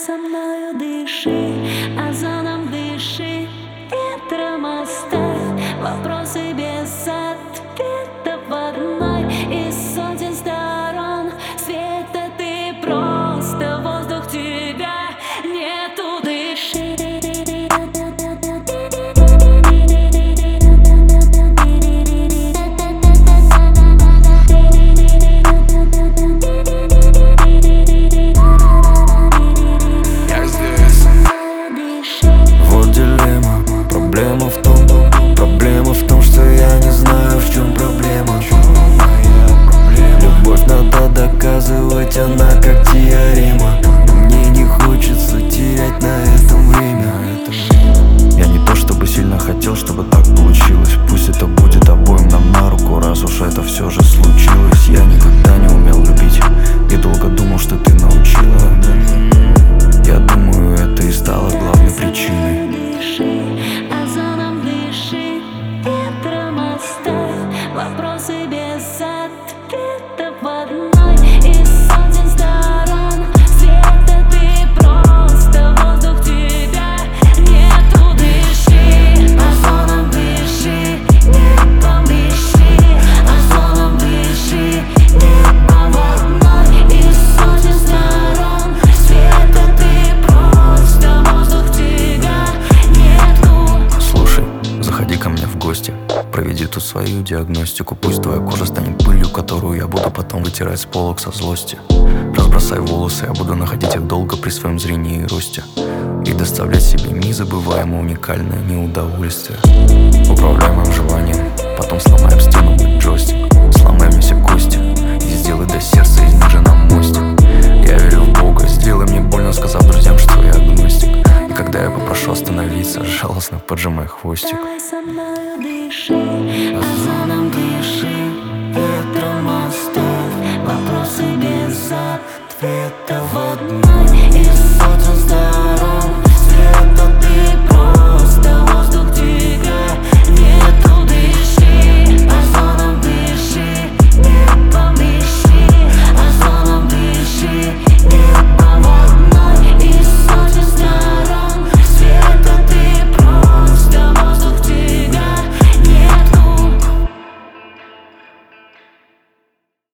со мною дыши, озоном дыши, ветром оставь вопросы без ответа в одной из сотен сторон света. Ты просто воздух, тебя нету, дыши. Проблема в том, что я не знаю, в чем проблема. Любовь надо доказывать, она как теорема. Мне не хочется терять на этом время. Я не то чтобы сильно хотел, чтобы так получилось. Пусть это будет обоим нам на руку, раз уж это все же случилось. Я никогда не умел любить и долго думал, что ты научила. Я думаю, это и стало главной причиной. Вопросы без ответа в одной из сотен сторон света. Ты просто воздух, тебя нету, дыши, озоном дыши, небом дыши, озоном дыши, небом в одной из сотен сторон света. Ты просто воздух, тебя нету. Слушай, заходи ко мне в гости, проведи тут свою диагностику. Пусть твоя кожа станет пылью, которую я буду потом вытирать с полок со злости. Разбросай волосы, я буду находить их долго при своем зрении и росте и доставлять себе незабываемое уникальное неудовольствие. Управляй моим желанием, потом сломай об стену мой джойстик. Сломай мне все кости и сделай до сердца из них же на мостик. Я верю в Бога, сделай мне больно, сказав друзьям, что я агностик. И когда я попрошу остановиться, жалостно поджимай хвостик. Давай со мною дыши, озоном дыши.